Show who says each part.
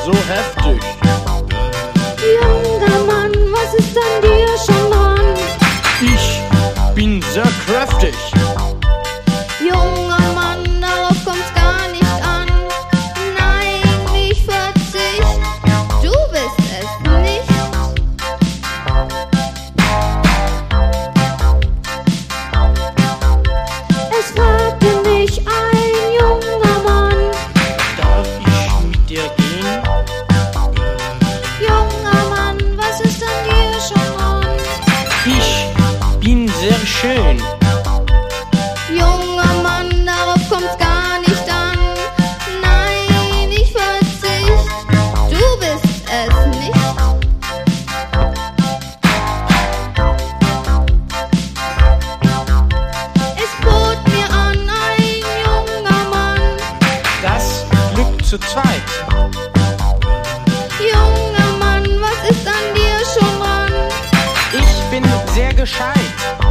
Speaker 1: so heftig.
Speaker 2: Junger Mann, was ist an dir schon dran?
Speaker 1: Ich bin sehr kräftig.
Speaker 2: Junger Mann, darauf kommt's gar nicht an. Nein, nicht 40, du bist es nicht. Es fragte mich ein junger Mann:
Speaker 1: Darf ich mit dir gehen?
Speaker 2: Junger Mann, was ist an dir schon dran?
Speaker 1: Ich bin sehr schön.
Speaker 2: Junger Mann, darauf kommt's gar nicht an. Nein, nicht 40, du bist es nicht. Es bot mir an ein junger Mann:
Speaker 1: Das Glück zu zweit.
Speaker 2: Junger Mann, was ist an dir schon dran?
Speaker 1: Ich bin sehr gescheit.